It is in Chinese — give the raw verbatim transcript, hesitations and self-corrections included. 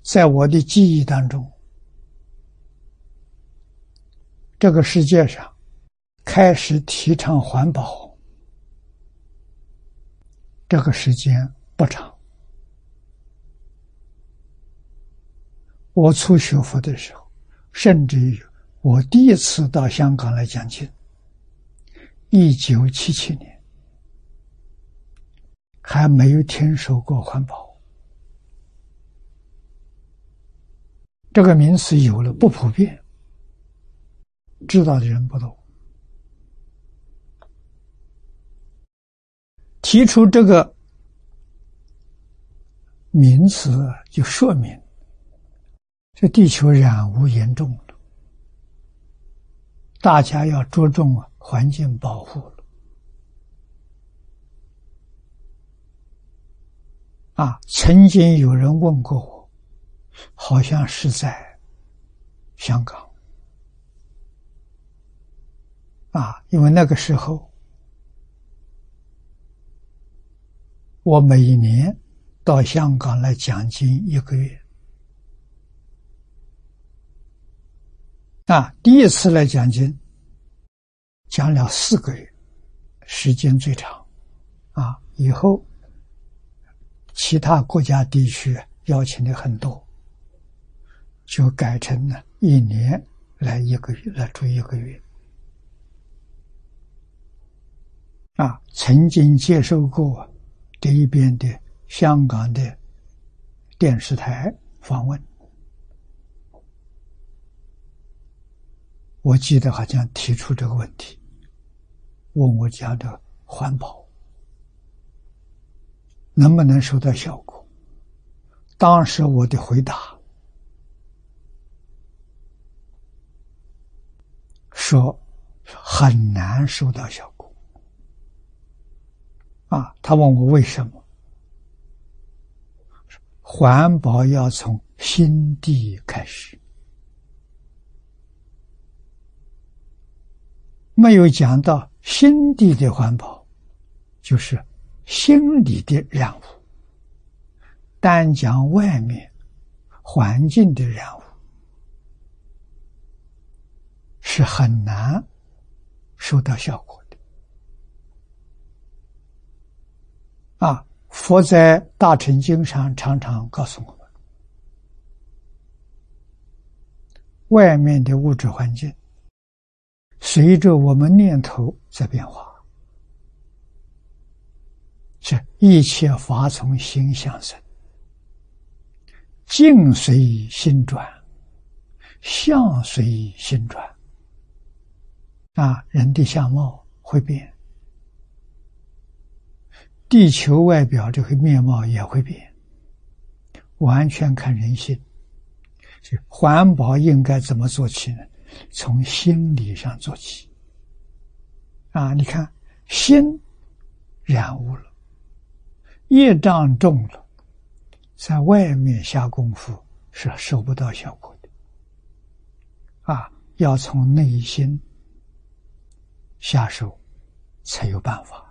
在我的记忆当中，这个世界上开始提倡环保，这个时间不长。我初学佛的时候，甚至于我第一次到香港来讲经，一九七七年，还没有听说过环保。这个名词有了，不普遍，知道的人不多。提出这个名词，就说明这地球染污严重了，大家要着重环境保护了。啊，曾经有人问过我，好像是在香港。啊，因为那个时候我每一年到香港来讲经一个月。啊，第一次来讲经，讲了四个月，时间最长。啊，以后其他国家地区邀请的很多，就改成了一年来一个月，来住一个月。啊，曾经接受过这一边的香港的电视台访问，我记得好像提出这个问题，问我讲的环保能不能收到效果。当时我的回答说很难收到效果。啊，他问我为什么？环保要从心地开始，没有讲到心地的环保，就是心理的染污，单讲外面环境的染污是很难收到效果的。啊，佛在大乘经上常常告诉我们，外面的物质环境随着我们念头在变化，是一切法从心相生，境随心转，相随心转。啊，人的相貌会变，地球外表这个面貌也会变，完全看人性。所以环保应该怎么做起呢？从心理上做起。啊，你看心染污了，业障重了，在外面下功夫是收不到效果的。啊，要从内心下手才有办法。